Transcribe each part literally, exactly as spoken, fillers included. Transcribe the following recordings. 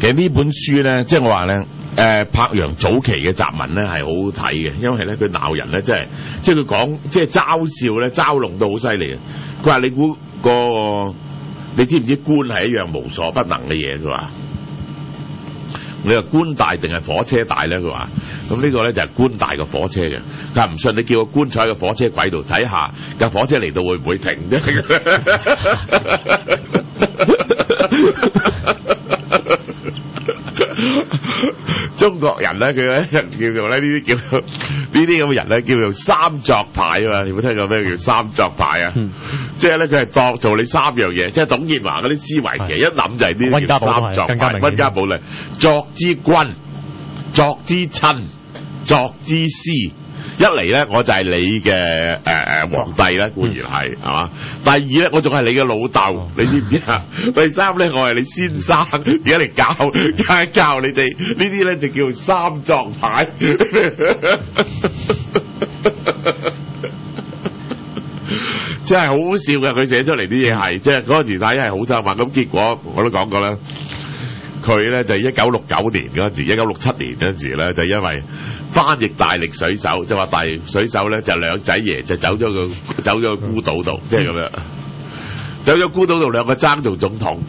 其實呢本書咧，即係我話咧，誒柏楊早期嘅雜文咧係好好睇嘅，因為咧佢鬧人咧，即係即係佢講即係嘲笑咧，嘲弄到好犀利嘅。佢話你估個你知唔知官係一樣無所不能嘅嘢？佢話你話官大定係火車大咧？佢話咁呢個咧就係官大過火車嘅。佢話唔信你叫個官坐喺個火車軌度睇下架火車嚟到會唔會停啫？中國人咧，佢咧叫做咧呢啲叫呢啲咁嘅人咧，叫做三作派啊嘛！你有冇聽過咩叫三作派啊？嗯、即係咧，佢係當做你三樣嘢，即係董建華嗰啲思維其實一諗就係呢啲三作派。溫家寶咧，作之君，作之親，作之師。一嚟咧，我就係你嘅誒誒皇帝咧，固然係係嘛。第二咧，我仲係你嘅老豆，你知唔知啊？第三咧，我係你先生，而家嚟教教教你哋呢啲咧，就叫三作派。真係好好笑嘅，佢寫出嚟啲嘢係，即係嗰個時代係好幽默。咁結果我都講過啦，佢咧就一九六九年嗰陣時，一九六七年嗰陣時咧，就因為翻譯大力水手，就話大力水手咧就兩仔爺就走咗個走咗個孤島度，即係咁樣，走咗孤島度兩個爭做總統，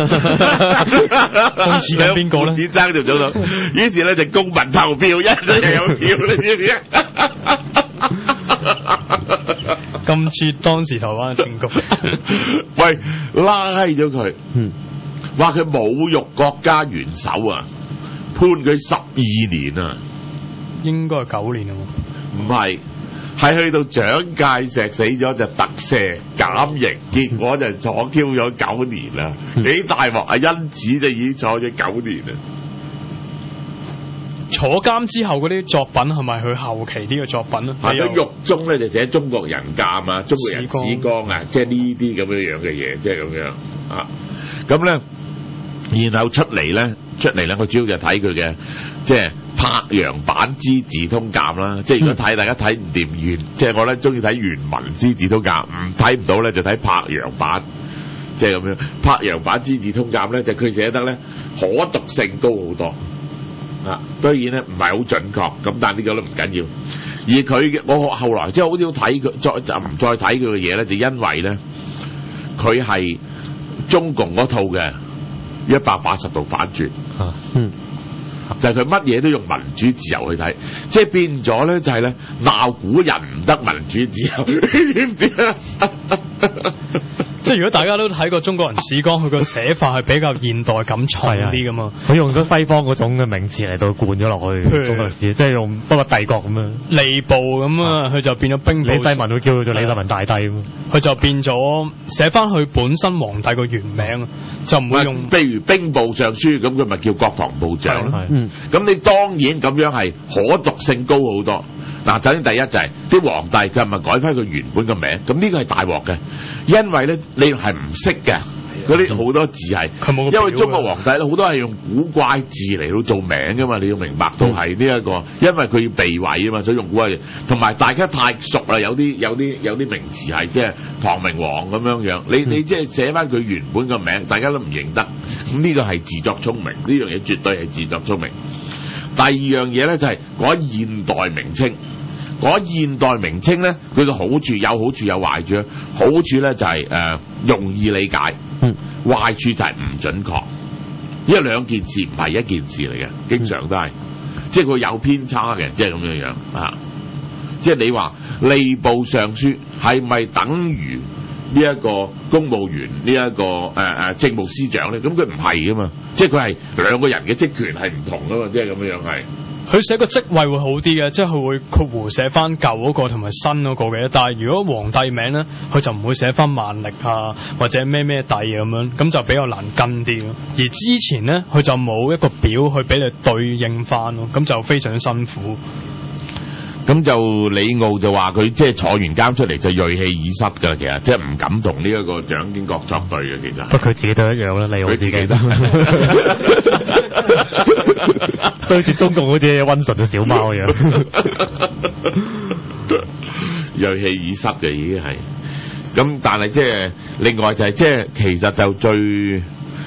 咁似緊邊個咧？ 只爭做總統，於是咧就公民投票，一人有票，你知唔知？ 咁似當時台灣嘅政局， 喂，拉咗佢，嗯，話佢侮辱國家元首啊，判佢十二年啊。 應該係九年啊嘛， 唔係，係去到蔣介石死咗就特赦減刑，結果就坐 Q 咗九年啦，幾大鑊啊！因此就已經坐咗九年啦。 坐監之後嗰啲作品係咪佢後期啲嘅作品咧？ 係咗獄中咧就寫中國人鑑啊、中國人史綱啊，即係呢啲咁樣樣嘅嘢，即係咁樣啊。咁咧，然後出嚟咧，出嚟咧，我主要就睇佢嘅即係柏楊版之治通鑑啦。即係如果睇大家睇唔掂原，即係我咧中意睇原文之治通鑑，唔睇唔到咧就睇柏楊版，即係咁樣。柏楊版之治通鑑咧就佢寫得咧可讀性高好多。啊，當然咧唔係好準確，咁但係呢個都唔緊要。而佢嘅我後來即係好少睇佢，再就唔再睇佢嘅嘢咧，就因為咧佢係中共嗰套嘅一百八十度反轉，啊、嗯，就係佢乜嘢都用民主自由去睇，即係變咗咧就係咧鬧古人唔得民主自由，你知唔知啊？ 即係如果大家都睇過中國人史綱，佢個寫法係比較現代感重啲噶嘛， 佢用咗西方嗰種嘅名詞嚟到灌咗落去中國史，即係用不過帝國咁樣， 吏部咁啊，佢就變咗兵部。 李世民會叫佢做李世民大帝咁， 佢就變咗寫翻佢本身皇帝個原名，就唔會用。 譬如兵部尚書咁，佢咪叫國防部長咯。嗯，咁你當然咁樣係可讀性高好多。嗱，首先第一就係、是、啲皇帝佢係咪改翻佢原本嘅名？咁呢個係大鑊嘅，因為咧你係唔識嘅，嗰啲好多字係，因為中國皇帝咧好多係用古怪字嚟到做名噶嘛，你要明白到係呢一個，因為佢要避諱啊嘛，所以用古怪字。同埋大家太熟啦，有啲有啲有啲名詞係即係唐明皇咁樣樣，你你即係寫翻佢原本嘅名，大家都唔認得。咁呢個係自作聰明，呢樣嘢絕對係自作聰明。第二樣嘢咧就係改現代名稱，改現代名稱咧，佢嘅好處有好處有壞處。好處咧就係、是、誒、呃、容易理解，嗯，壞處就係唔準確，因為兩件事唔係一件事嚟嘅，經常都係，即係佢有偏差嘅，即係咁樣樣啊。即係你話吏部尚書係咪等於呢一個公務員呢、這、一個誒誒、呃、政務司長咧？咁佢唔係噶嘛，即係佢係兩個人嘅職權係唔同噶嘛，即係咁樣樣係。 佢寫個職位會好啲嘅，即係佢會括弧寫翻舊嗰個同埋新嗰個嘅。但係如果皇帝名咧，佢就唔會寫翻萬曆啊或者咩咩帝咁樣，咁就比較難跟啲咯。而之前咧，佢就冇一個表去俾你對應翻咯，咁就非常辛苦。 咁就李鏜就話佢即係坐完監出嚟就銳氣已失㗎，其實即係唔敢同呢一個蔣經國作對嘅，其實。 不過佢自己都一樣啦，李鏜自己都對住中共好似溫順嘅小貓一樣， 銳氣已失嘅已經係。咁但係即係另外就係即係其實就最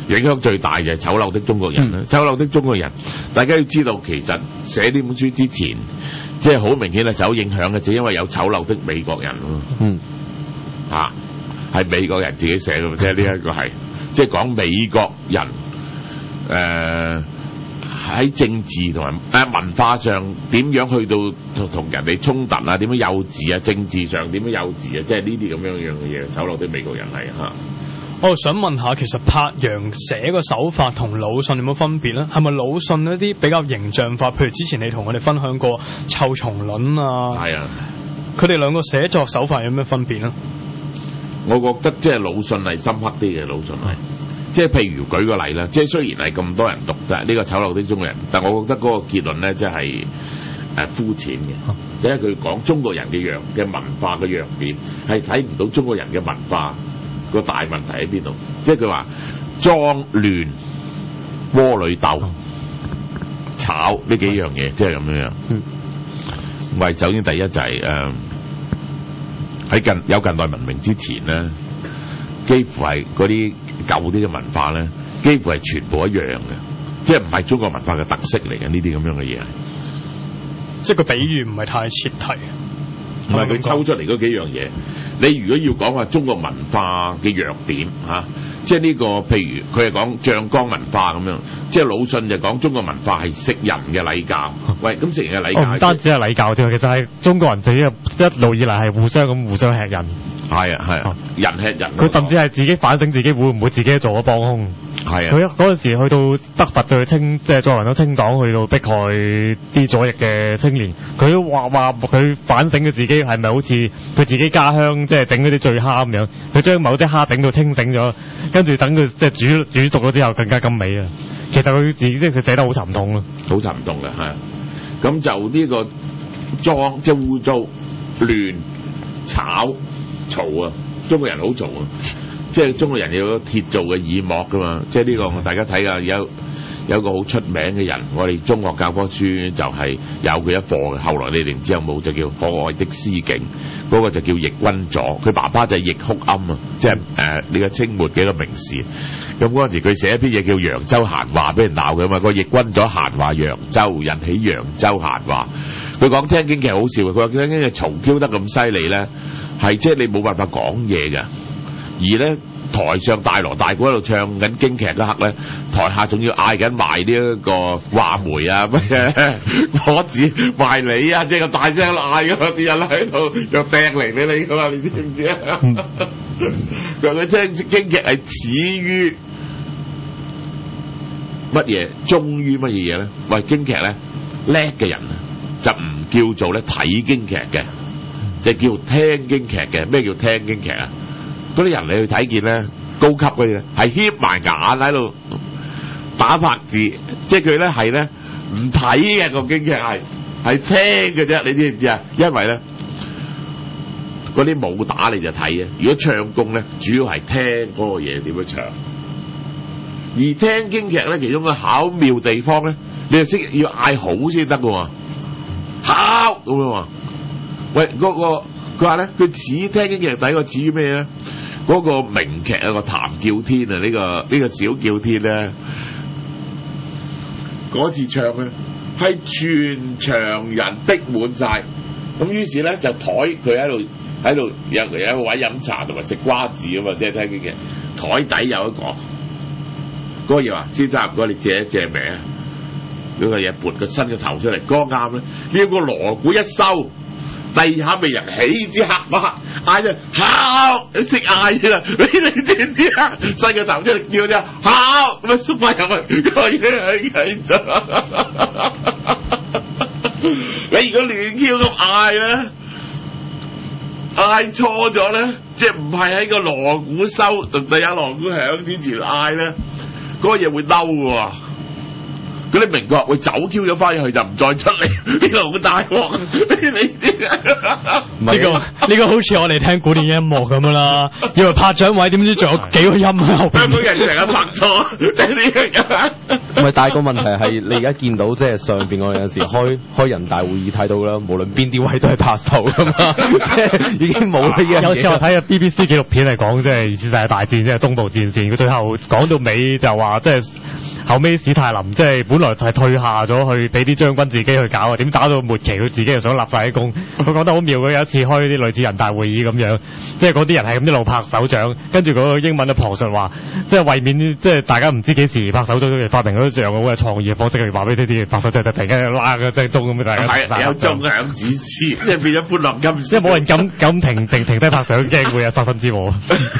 影響最大就係醜陋的中國人啦。嗯、醜陋的中國人，大家要知道，其實寫呢本書之前，即係好明顯係受影響嘅，就因為有醜陋的美國人咯。嗯，啊，係美國人自己寫嘅，即係呢一個係，即係講美國人誒喺、呃、政治同埋誒文化上點樣去到同同人哋衝突啊，點樣幼稚啊，政治上點樣幼稚啊，即係呢啲咁樣樣嘅嘢，醜陋的美國人係嚇。 我想問下，其實柏楊寫個手法同魯迅有冇分別咧？係咪魯迅一啲比較形象化？譬如之前你同我哋分享過《臭蟲卵》啊，係啊，佢哋兩個寫作手法有咩分別咧？ 我覺得即係魯迅係深刻啲嘅，魯迅係，即係譬如舉個例啦，即係雖然係咁多人讀啫，呢個醜陋的中國人，但我覺得嗰個結論咧，即係誒膚淺嘅，即係佢講中國人嘅弱嘅文化嘅弱點，係睇唔到中國人嘅文化個大問題喺邊度？即係佢話髒亂窩裏鬥炒呢幾樣嘢，即係咁樣樣。嗯，喂，首先第一就係誒喺近有近代文明之前咧，幾乎係嗰啲舊啲嘅文化咧，幾乎係全部一樣嘅，即係唔係中國文化嘅特色嚟嘅呢啲咁樣嘅嘢。 即係個比喻唔係太切題。 唔係佢抽出嚟嗰幾樣嘢。你如果要講話中國文化嘅弱點嚇、啊，即係呢、這個譬如佢係講醬缸文化咁樣，即係魯迅就講中國文化係食人嘅禮教。喂，咁食人嘅禮教唔、哦、單止係禮教添，其實係中國人自己一路以嚟係互相咁互相吃人。 係啊係啊，人吃人。 佢甚至係自己反省自己會唔會自己做咗幫兇。係啊，佢嗰陣時去到德佛就去清，即係作為咗清黨去到迫害啲左翼嘅青年，佢都話話佢反省佢自己係咪好似佢自己家鄉即係整嗰啲醉蝦咁樣，佢將某啲蝦整到清醒咗，跟住等佢即係煮煮熟咗之後更加甘美啊！其實佢自己即係佢寫得好沉痛咯， 好沉痛嘅係。咁就呢個髒即係污糟、亂、吵、嘈啊！中國人好嘈啊！即係中國人有鐵做嘅耳膜噶嘛，即係呢個大家睇下有有個好出名嘅人，我哋中學教科書就係有佢一課嘅。後來你哋唔知有冇就叫《可愛的詩景》，嗰、那個就叫易君左，佢爸爸就係易哭庵啊，即係誒呢個清末嘅一個名士。咁嗰陣時佢寫一篇嘢叫《揚州閒話》俾人鬧佢嘛，個易君左閒話揚州，引起揚州閒話。佢講聽京劇好笑，佢話聽京劇嘈 Q 得咁犀利咧，係即係你冇辦法講嘢㗎。而咧台上大鑼大鼓喺度唱緊京劇嗰刻咧，台下仲要嗌緊賣呢一個話梅啊乜嘢果子賣你啊，即係咁大聲嗌噶，啲人喺度又掟嚟俾你噶嘛，你知唔知啊？佢話佢聽京劇係始於乜嘢，終於乜嘢嘢咧？喂，京劇咧叻嘅人啊，就唔叫做咧睇京劇嘅，就叫聽京劇嘅。咩叫聽京劇啊？嗰啲人你去睇見咧，高級嗰啲係瞌埋眼喺度打拍子，即係佢咧係咧唔睇嘅個京劇係係聽嘅啫，你知唔知啊？因為咧嗰啲武打你就睇啊，如果唱功咧主要係聽嗰個嘢點樣唱，而聽京劇咧其中個巧妙地方咧，你就識要嗌好先得㗎喎，好咁樣喎。喂，嗰、嗰個佢話咧，佢似聽京劇第一個似於咩咧？嗰個名劇啊，個譚叫天啊，呢、呢個呢、呢個小叫天咧，嗰次唱咧係全場人逼滿晒，咁於是咧就台佢喺度喺度有有一個位飲茶同埋食瓜子啊嘛，即係聽京劇台底有一個嗰、嗰個嘢話，先生唔該你借一借名啊，嗰個嘢撥個身個頭出嚟，剛啱咧，呢個鑼鼓一收。第二下咪人起之黑馬嗌咗好，識嗌啫啦！你你知唔知啊？伸個頭出嚟叫啫，好咁啊縮翻入去，個嘢係繼續。你如果亂 Q 咁嗌咧，嗌錯咗咧，即係唔係喺個鑼鼓收同第一鑼鼓響之前嗌咧，嗰個嘢會嬲嘅喎。 嗰啲名角會走 Q 咗翻去就唔再出嚟，呢個好大鑊。你知啊？ 呢個呢個好似我哋聽古典音樂咁啦，以為拍掌位，點知仲有幾個音喺後邊。 香港人成日拍錯，即係呢樣嘢。 唔係，但係個問題係你而家見到即係上邊我哋有時開開人大會議睇到啦，無論邊啲位都係拍手噶嘛，即係已經冇呢樣嘢。 有次我睇嘅 B B C 紀錄片係講即係二次世界大戰，即係東部戰線，佢最後講到尾就話即係。後尾史泰林即係本來係退下咗去俾啲將軍自己去搞啊，點打到末期佢自己又想立晒啲功。佢講得好妙，佢有一次開啲類似人大會議咁樣，即係嗰啲人係咁一路拍手掌，跟住嗰個英文嘅旁述話，即係為免即係大家唔知幾時拍手掌嚟發明嗰啲像好嘅創意嘅方式，佢話俾呢啲拍手掌就突然間拉個聲鐘咁俾大家。 係有鐘響指示，即係變咗歡樂今宵。 即係冇人敢敢停停停低拍手，驚會有殺身之禍。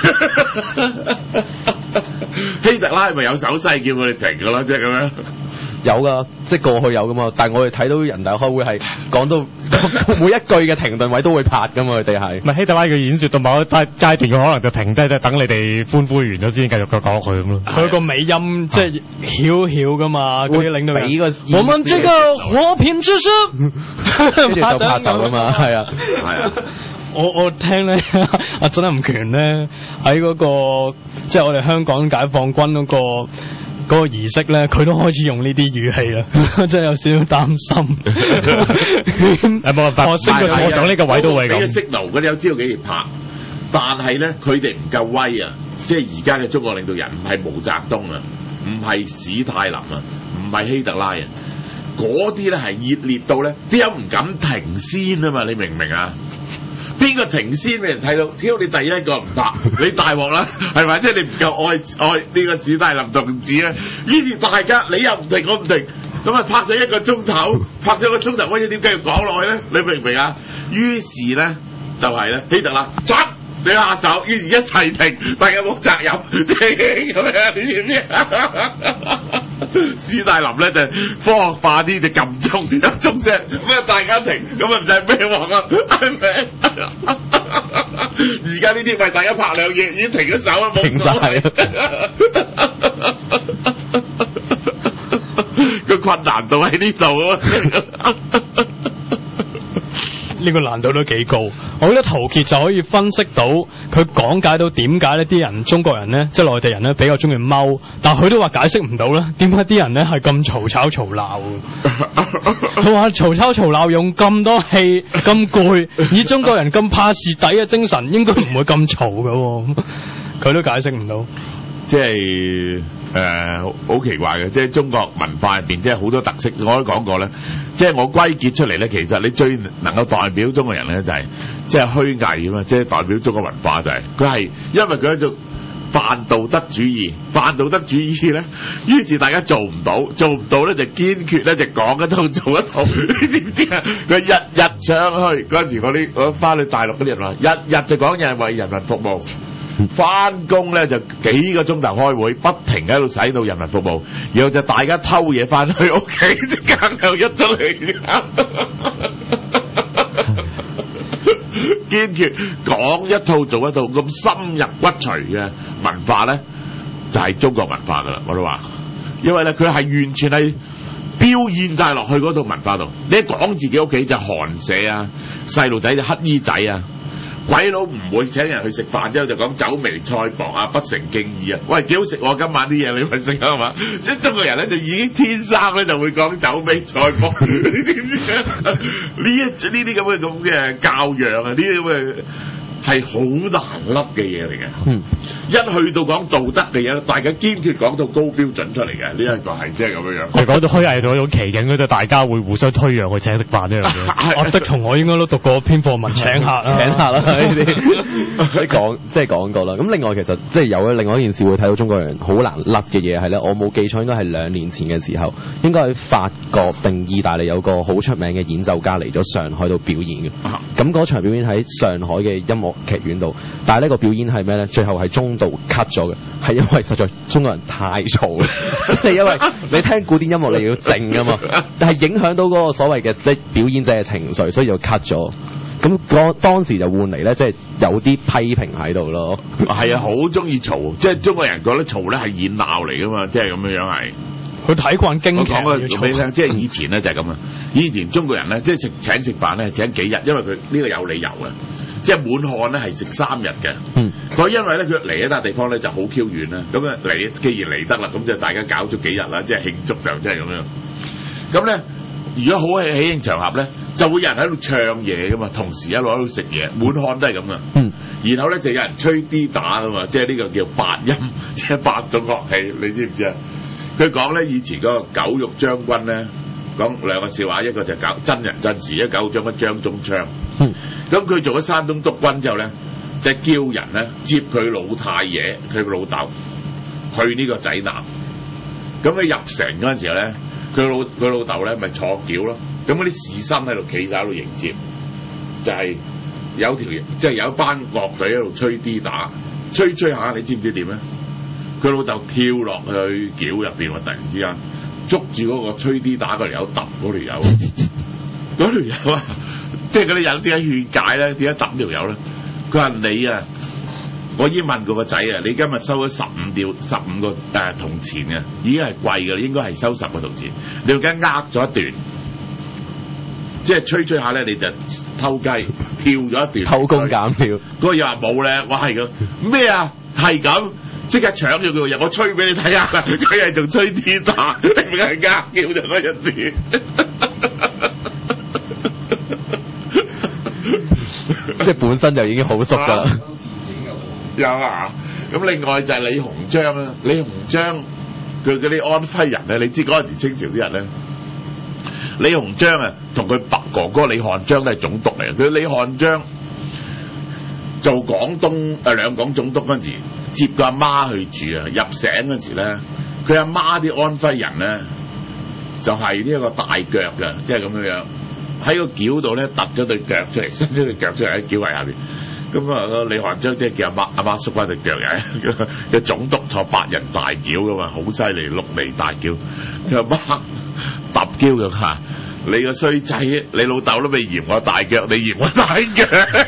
希特拉係咪有手勢叫我哋停㗎啦？即係咁樣。 有噶，即係過去有噶嘛。但係我哋睇到人大開會係講到每一句嘅停頓位都會拍噶嘛，佢哋係。唔係希特拉嘅演説到某一階階段，佢可能就停低，即係等你哋歡呼完咗先繼續講落去咁咯。 佢個尾音即係曉曉噶嘛，嗰啲領導人。 俾個我們這個和平之聲， 跟住就拍手噶嘛，係啊， 係啊。 我我聽咧，阿曾蔭權咧喺嗰個即係我哋香港解放軍嗰個嗰個儀式咧，佢都開始用呢啲語氣啦，真係有少少擔心。 誒冇辦法，我升個坐上呢個位都會咁。 俾個 signal 嗰啲有知道幾時拍，但係咧佢哋唔夠威啊！即係而家嘅中國領導人唔係毛澤東啊，唔係史太林啊，唔係希特拉啊，嗰啲咧係熱烈到咧，啲人唔敢停先啊嘛！你明唔明啊？邊個停先俾人睇到？挑你第一個唔拍，你大鑊啦，係咪？即係你唔夠愛愛呢個史太林同志咧。於是大家你又唔停，我唔停，咁啊拍咗一個鐘頭，拍咗個鐘頭，我要點繼續講落去咧？你明唔明啊？於是咧就係、是、咧希特拉，抓你下手，於是一齊停，大家冇責任，咁樣你知唔知啊？史太林咧就科學化啲就撳鐘，一鐘聲咩大家停，咁啊唔使咩鑊啊，係咪？而家呢啲咪大家拍兩嘢已經停咗手啦，冇所謂。個困難度喺呢度啊！ 呢個難度都幾高，我覺得陶傑就可以分析到佢講解到點解呢啲人中國人呢，即係內地人呢比較中意踎，但係佢都話解釋唔到啦，點解啲人呢係咁嘈吵嘈鬧？佢話嘈吵嘈鬧用咁多氣咁攰，以中國人咁怕蝕底嘅精神，應該唔會咁嘈嘅，佢都解釋唔到。 即係誒好奇怪嘅，即係中國文化入邊，即係好多特色。我都講過咧，即係我歸結出嚟咧，其實你最能夠代表中國人咧，就係、是、即係虛偽啊嘛，即係代表中國文化就係佢係因為佢係做泛道德主義，泛道德主義咧，於是大家做唔到，做唔到咧就堅決咧就講一套做一套，你知唔知啊？佢日日上去嗰陣時，我啲我翻去大陸嗰啲人話，日日就講嘢係為人民服務。翻工咧就幾個鐘頭開會，不停喺度使到人民服務，然後就大家偷嘢翻去屋企，即刻又一出嚟，堅決講一套做一套，咁深入骨髓嘅文化咧，就係、是、中國文化噶啦，我都話，因為咧佢係完全係表現晒落去嗰套文化度。你一講自己屋企就寒舍啊，細路仔就乞衣仔啊。鬼佬唔會請人去食飯之後就講酒微菜薄啊，不成敬意啊！喂，幾好食喎！今晚啲嘢你咪食啊嘛！即係中國人咧就已經天生咧就會講酒微菜薄，你知唔知啊？呢一呢啲咁嘅咁嘅教養啊，呢啲咁嘅係好難甩嘅嘢嚟嘅。嗯，一去到講道德嘅嘢，大家堅決講到高標準出嚟嘅，呢一個係即係咁樣樣。 係講到虛偽咗一種奇景嗰陣，大家會互相推讓去請食飯呢樣嘢。 阿德同我應該都讀過篇課文，請客啊， 請客啦呢啲。你講即係講過啦。咁另外其實即係有另外一件事會睇到中國人好難甩嘅嘢係咧，我冇記錯應該係兩年前嘅時候，應該喺法國定意大利有個好出名嘅演奏家嚟咗上海度表演嘅。咁嗰場表演喺上海嘅音樂劇院度，但係呢個表演係咩咧？最後係中度 cut 咗嘅，係因為實在中國人太嘈啦。即係因為你聽古典音樂你要靜啊嘛，但係影響到嗰個所謂嘅即係表演者嘅情緒，所以就 cut 咗。咁當當時就換嚟咧，即係有啲批評喺度咯。 係啊，好中意嘈，即係中國人覺得嘈咧係熱鬧嚟噶嘛，即係咁樣樣係。 佢睇慣京劇。 我講個俾你聽，即係以前咧就係咁啊。以前中國人咧，即係食請食飯咧，請幾日，因為佢呢個有理由嘅。即係滿漢咧係食三日嘅。嗯。佢因為咧佢嚟一笪地方咧就好 Q 遠啦，咁啊嚟既然嚟得啦，咁就大家搞咗幾日啦，即係慶祝就即係咁樣。咁咧，如果好喜喜慶場合咧，就會有人喺度唱嘢噶嘛，同時一路喺度食嘢，滿漢都係咁噶。嗯。然後咧就有人吹 D 打噶嘛，即係呢個叫八音，即係八種樂器，你知唔知啊？佢講咧以前嗰個九玉將軍咧，講兩個笑話，一個就搞真人真事，一個九玉將軍張宗昌。嗯。咁佢做咗山東督軍之後咧，就係叫人咧接佢老太爺，佢個老豆去呢個濟南。咁佢入城嗰陣時候咧，佢老佢老豆咧咪坐轎咯。咁嗰啲士紳喺度企晒喺度迎接，就係、是、有條即係有一班樂隊喺度吹 D 打，吹吹下，你知唔知點咧？佢老豆跳落去轎入邊喎，突然之間捉住嗰個吹 D 打嗰條友揼嗰條友，嗰條友啊！即係嗰啲人點解勸解咧？點解揼條友咧？佢話你啊，我已經問過個仔啊，你今日收咗十五吊十五個誒銅錢嘅，已經係貴嘅，應該係收十個銅錢。你而家呃咗一段，即係吹吹下咧，你就偷雞跳咗一段， 偷工減料。 嗰個又話冇咧，我係咁咩啊？係咁，即刻搶咗佢個嘢，我吹俾你睇下，佢係仲吹 D 打，你唔係呃叫就嗰陣時。 即係本身就已經好熟㗎啦。 有啊，咁另外就係李鴻章啦。李鴻章佢嗰啲安徽人咧，你知嗰陣時清朝啲人咧，李鴻章啊同佢白哥哥李漢章都係總督嚟嘅。佢李漢章做廣東誒兩廣總督嗰陣時，接個阿媽去住啊。入省嗰陣時咧，佢阿媽啲安徽人咧就係呢一個大腳嘅，即係咁樣樣。喺個轎度咧，突咗對腳出嚟，伸咗對腳出嚟喺轎圍下邊。咁啊，李漢章即係叫阿媽阿媽縮翻對腳嘅。個總督坐八人大轎噶嘛，好犀利，六厘大轎。佢阿媽揼轎嘅嚇，你個衰仔，你老豆都未嫌我大腳，你嫌我大腳。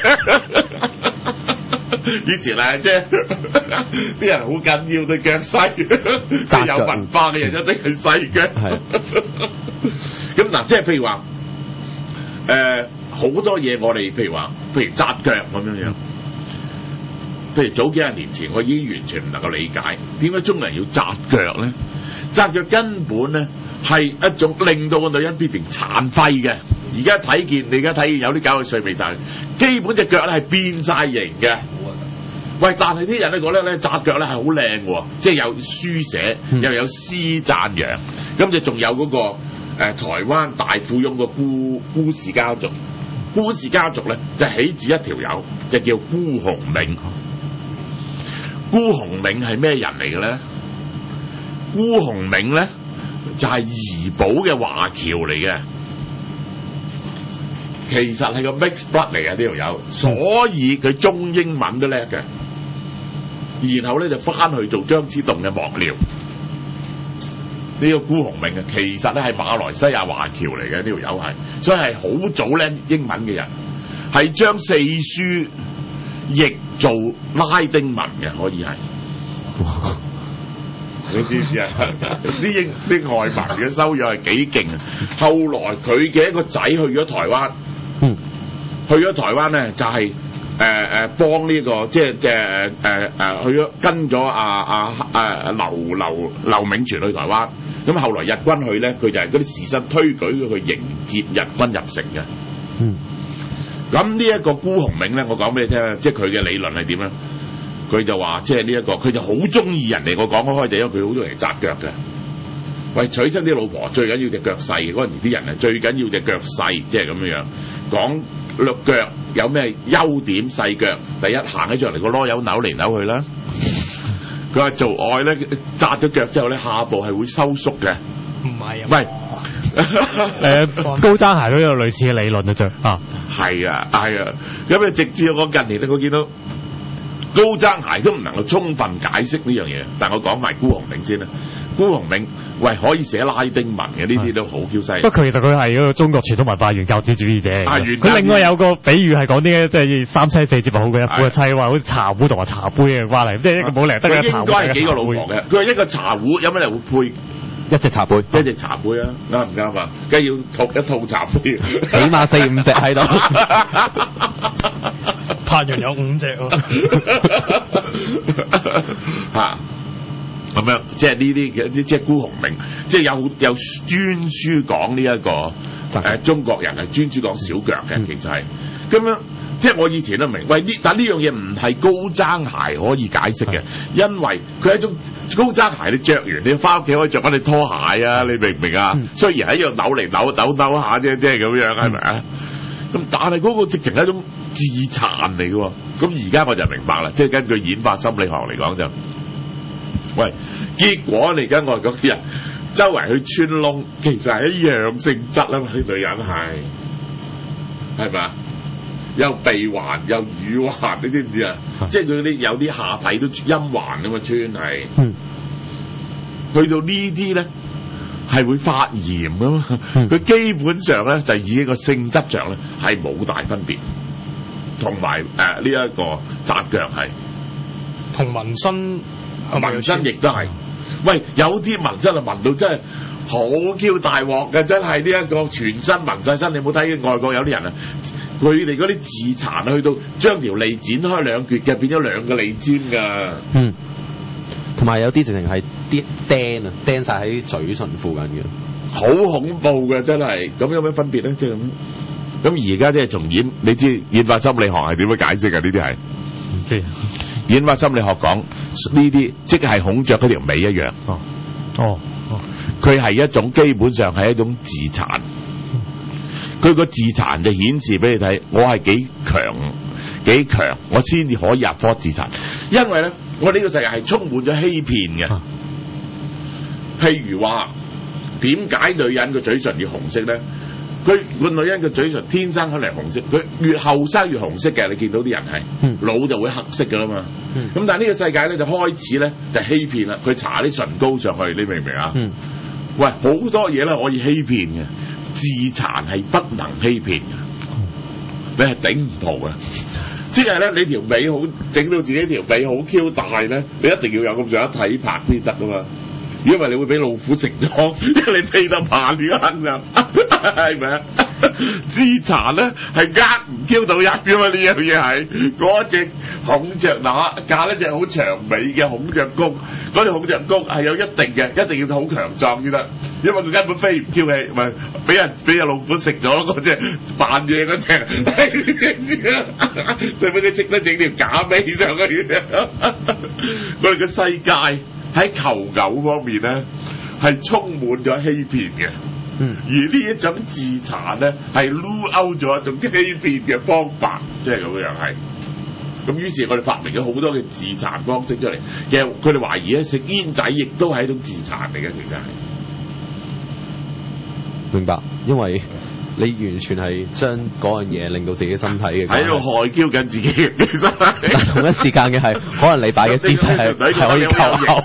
以前啊，即係啲人好緊要對腳細，即係有文化嘅人一定係細腳。係。咁嗱，即係譬如話。誒好、呃、多嘢我哋譬如話，譬如紮腳咁樣樣，譬如早幾廿年前，我已經完全唔能夠理解點解中國人要紮腳咧？紮腳根本咧係一種令到個女人變成殘廢嘅。而家睇見，你而家睇見有啲搞嘅碎皮紮，基本隻腳咧係變晒形嘅。喂，但係啲人咧覺得咧紮腳咧係好靚喎，即係有書寫，又有詩讚揚，咁就仲有嗰、那個。誒、呃、台灣大富翁個辜辜氏家族，辜氏家族咧就起自一條友，就叫辜鴻銘。辜鴻銘係咩人嚟嘅咧？辜鴻銘咧就係、是、怡保嘅華僑嚟嘅，其實係個 mixed blood 嚟嘅呢條友，所以佢中英文都叻嘅。然後咧就翻去做張之洞嘅幕僚。呢個辜鴻銘啊，其實咧係馬來西亞華僑嚟嘅，呢條友係，所以係好早叻英文嘅人，係將四書譯做拉丁文嘅，可以係。你知唔知啊？啲英啲外文嘅修養係幾勁啊！後來佢嘅一個仔去咗台灣，嗯，去咗台灣咧就係誒誒幫呢個即係即係誒誒去咗跟咗阿阿阿劉劉劉銘傳去台灣。咁後來日軍去咧，佢就係嗰啲士紳推舉佢去迎接日軍入城嘅。嗯。咁呢一個辜鴻銘咧，我講俾你聽，即係佢嘅理論係點咧？佢就話，即係呢一個，佢就好中意人哋。我講開開就因為佢好中意人紮腳嘅。喂，娶親啲老婆最緊要隻腳細，嗰陣時啲人啊最緊要隻腳細，即係咁樣樣。講落腳有咩優點細腳？第一行起上嚟個籮柚扭嚟扭去啦。佢話做愛咧，紮咗腳之後咧，下部係會收縮嘅。唔係啊，喂， 誒高踭鞋都有類似嘅理論嘅啫。啊， 係啊，係啊。咁啊，直至我近年咧，我見到高踭鞋都唔能夠充分解釋呢樣嘢。但我講埋辜鴻銘先啦。辜鴻銘喂可以寫拉丁文嘅，呢啲都好 Q 犀利。 不過其實佢係嗰個中國傳統文化原教旨主義者。 啊，原佢另外有個比喻係講啲即係三妻四妾好過一夫一妻，話好似茶壺同埋茶杯嘅關係，即係一個冇嚟得嘅茶壺。 佢應該係幾個老婆嘅。佢話一個茶壺有乜嚟會配一隻茶杯， 一隻茶杯啊，啱唔啱啊？梗係要托一套茶杯， 起碼四五隻喺度。 拍完有五隻喎。 嚇咁樣，即係呢啲嘅，即係辜鴻銘，即係有有專書講呢一個誒中國人係專書講小腳嘅，其實係咁樣。即係我以前都明，喂呢，但呢樣嘢唔係高踭鞋可以解釋嘅，因為佢係一種高踭鞋，你着完你翻屋企可以着翻你拖鞋啊，你明唔明啊？嗯、雖然喺度扭嚟扭扭扭下啫，即係咁樣係咪啊？咁、嗯、但係嗰個直情係一種自殘嚟嘅喎。咁而家我就明白啦，即係根據演化心理學嚟講就，喂，結果你而家外國啲人周圍去穿窿，其實係一樣性質啊嘛，啲女人係係咪啊？有鼻環，有乳環，你知唔知啊？即係佢啲有啲下體都陰環啊嘛，穿係。嗯。去到呢啲咧，係會發炎噶嘛。佢、嗯、基本上咧就以一個性質上咧係冇大分別，同埋誒呢一個紮腳係。 同紋身， 紋身亦都係。喂，有啲紋身啊紋到真係好 Q 大鑊嘅，真係呢一個全身紋晒身。你冇睇外國有啲人啊？佢哋嗰啲自殘去到將條脷剪開兩橛嘅，變咗兩個脷尖㗎。嗯， 同埋有啲直情係啲釘啊，釘晒喺嘴唇附近嘅， 好恐怖嘅真係。咁有咩分別咧？即係咁。咁而家即係從演，你知演化心理學係點樣解釋㗎？呢啲係唔知。演化心理學講呢啲，即係孔雀嗰條尾一樣。哦哦哦，佢係一種基本上係一種自殘。佢個自殘就顯示俾你睇，我係幾強幾強，我先至可以入科自殘。因為咧，我呢個世界係充滿咗欺騙嘅。啊、譬如話，點解女人個嘴唇要紅色咧？佢個女人個嘴唇天生可能紅色，佢越後生越紅色嘅。你見到啲人係、嗯、老就會黑色㗎啦嘛。咁、嗯、但係呢個世界咧就開始咧就欺騙啦。佢搽啲唇膏上去，你明唔明啊？嗯、喂，好多嘢咧可以欺騙嘅。自殘係不能欺騙嘅，你係頂唔到嘅。即係咧，你條尾好整到自己條尾好 Q 大咧，你一定要有咁上下體魄先得噶嘛。如果唔係，你會俾老虎食咗，因為你飛得慢啲啊，係咪啊？自殘咧係呃唔 Q 到人噶嘛？呢樣嘢係嗰隻孔雀乸嫁一隻好長尾嘅孔雀公，嗰條孔雀公係有一定嘅，一定要好強壯先得。因為佢根本飛唔 Q 起，咪俾人俾隻老虎食咗咯，嗰隻扮嘢嗰隻，就俾佢識得整條假尾上去。我哋嘅世界喺求偶方面咧，係充滿咗欺騙嘅。嗯，而呢一種自殘咧，係擼勾咗一種欺騙嘅方法，即係咁樣係。咁於是我哋發明咗好多嘅自殘方式出嚟。其實佢哋懷疑咧，食煙仔亦都係一種自殘嚟嘅，其實係。 明白，因為你完全係將嗰樣嘢令到自己身體嘅喺度害嬌緊自己嘅，其實但同一時間嘅係，可能你擺嘅姿勢係係可以扣口。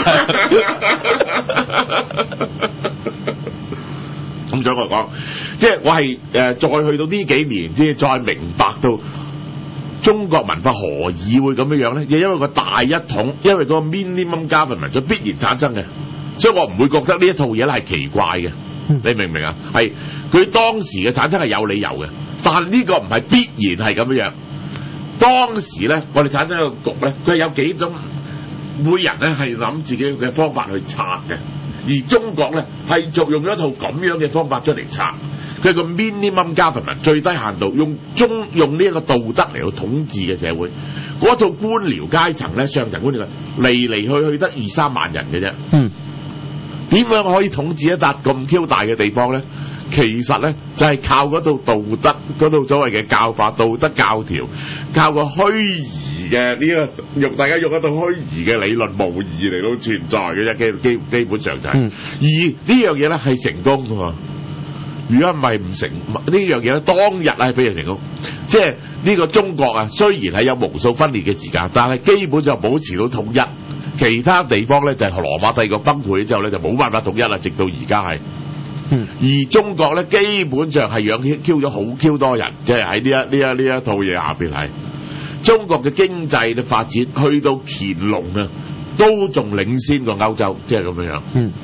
咁所以我講，即係我係誒、呃、再去到呢幾年，即係再明白到中國文化何以會咁樣樣咧？亦因為個大一統，因為個 minimum government 就必然產生嘅，所以我唔會覺得呢一套嘢咧係奇怪嘅。嗯、你明唔明啊？係佢當時嘅產生係有理由嘅，但係呢個唔係必然係咁樣樣。當時咧，我哋產生一個局咧，佢係有幾種，每人咧係諗自己嘅方法去拆嘅。而中國咧係就用咗一套咁樣嘅方法出嚟拆，佢係個 minimum government 最低限度，用中用呢一個道德嚟到統治嘅社會。嗰套官僚階層咧，上層官僚嚟嚟去去得二三萬人嘅啫。嗯。點樣可以統治一笪咁 Q 大嘅地方咧？其實咧就係、是、靠嗰套道德，嗰套所謂嘅教法、道德教條，靠個虛擬嘅呢個用大家用一套虛擬嘅理論模擬嚟到存在嘅啫。基基基本上就係、是，嗯、而呢樣嘢咧係成功㗎嘛。如果唔係唔成呢樣嘢咧，當日係非常成功。即係呢個中國啊，雖然係有無數分裂嘅時間，但係基本上保持到統一。其他地方咧就係、是、羅馬帝國崩潰之後咧就冇辦法統一啦，直到而家係。嗯。而中國咧基本上係養 Q 咗好 Q 多人，即係喺呢一呢一呢一套嘢下邊係。中國嘅經濟嘅發展去到乾隆啊，都仲領先過歐洲，即係咁樣樣。嗯。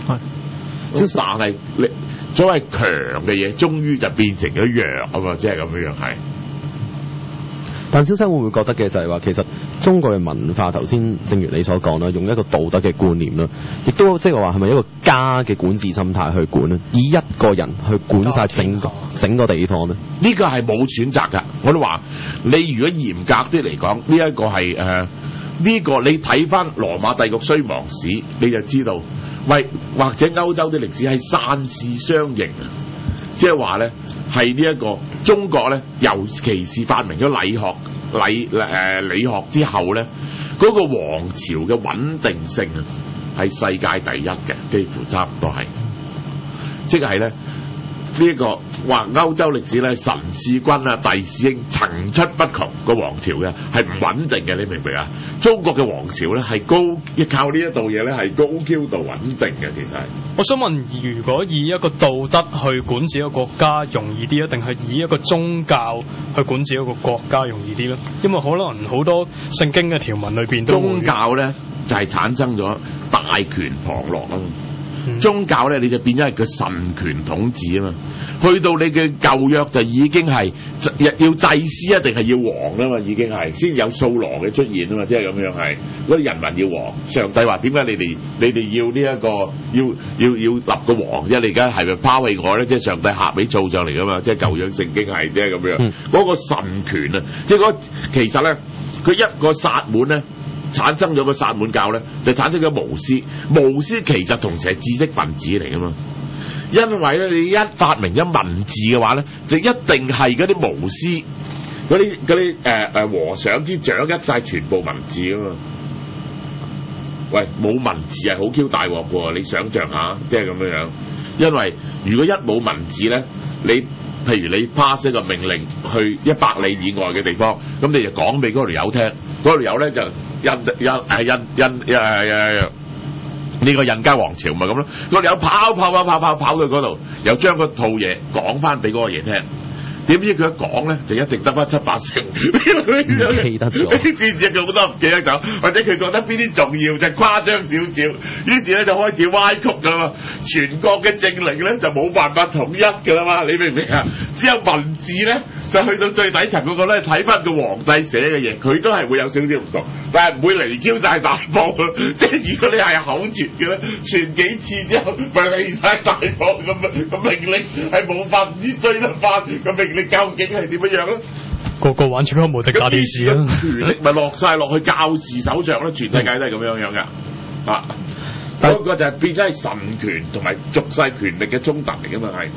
係， 但係你所謂強嘅嘢，終於就變成咗弱啊嘛，即係咁樣樣係。 但蕭生會唔會覺得嘅就係話，其實中國嘅文化頭先正如你所講啦，用一個道德嘅觀念啦，亦都即係話係咪一個家嘅管治心態去管咧？以一個人去管晒整個整個地方咧？ 呢個係冇選擇㗎。我都話你如果嚴格啲嚟講，呢、這、一個係誒呢個你睇翻羅馬帝國衰亡史，你就知道，喂或者歐洲啲歷史係散氏相迎啊，即係話咧。係呢一個中國咧，尤其是發明咗禮學、禮誒、呃、理學之後咧，嗰、那個王朝嘅穩定性啊，係世界第一嘅，幾乎差唔多係，即係咧呢一個話歐洲歷史咧，神使君啊、帝使兄層出不窮個王朝嘅，係唔穩定嘅，你明唔明啊？中國嘅王朝咧係高，要靠呢一道嘢咧係高 Q 度穩定嘅，其實係。 我想問，如果以一個道德去管治一個國家容易啲啊，定係以一個宗教去管治一個國家容易啲咧？因為可能好多聖經嘅條文裏邊都宗教咧就係、是、產生咗大權旁落啊。嗯、宗教咧你就變咗係個神權統治啊嘛，去到你嘅舊約就已經係要祭司一定係要王啊嘛，已經係先有掃羅嘅出現啊嘛，即係咁樣係嗰啲人民要王。上帝話點解你哋你哋要呢、這、一個要要要立個王啫？你而家係咪拋棄我咧？即係上帝下俾造上嚟噶嘛？即係舊約聖經係即係咁樣，嗰、嗯、個神權啊，即係嗰其實咧佢一個薩滿咧。產生咗個薩滿教咧，就產生咗巫師。巫師其實同時係知識分子嚟噶嘛，因為咧你一發明咗文字嘅話咧，就一定係嗰啲巫師、嗰啲嗰啲誒誒和尚之掌握晒全部文字噶嘛。喂，冇文字係好 Q 大鑊喎！你想象下，即係咁樣樣。因為如果一冇文字咧，你譬如你 pass 一個命令去一百里以外嘅地方，咁你就講俾嗰條友聽，嗰條友咧就。印印係印印誒誒呢個印加王朝咪咁咯，我哋有跑跑跑跑跑跑到嗰度，又將個套嘢講翻俾嗰個嘢聽。點知佢一講咧，就一定得翻七八成， 記得咗。 啲字字佢好多唔記得咗，或者佢覺得邊啲重要就誇張少少，於是咧就開始歪曲噶啦嘛。全國嘅政令咧就冇辦法統一噶啦嘛，你明唔明啊？只有文字咧就去到最底層嗰個咧，睇翻個皇帝寫嘅嘢，佢都係會有少少唔同，但係唔會離嬌晒大波。即係如果你係口傳嘅咧，傳幾次之後咪離晒大波咁啊！咁命令係冇法唔知追得翻個命令。究竟係點樣樣咧？ 個個玩超級無敵打電視啊！ 權力咪落晒落去教士手上咧，全世界都係咁樣樣噶。啊，嗰、那個就係變咗係神權同埋俗世權力嘅衝突嚟噶嘛，係。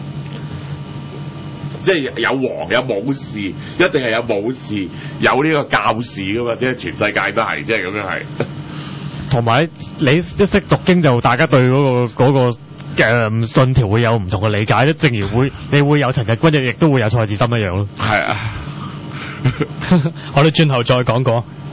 即係有王有武士，一定係有武士，有呢個教士噶嘛，即係全世界都係，即係咁樣係。 同埋你一識讀經就大家對嗰、那個嗰、那個。誒信條會有唔同嘅理解咧，正如會你會有陳日君，亦亦都會有蔡志森一樣咯。 係啊， 我哋轉頭再講過。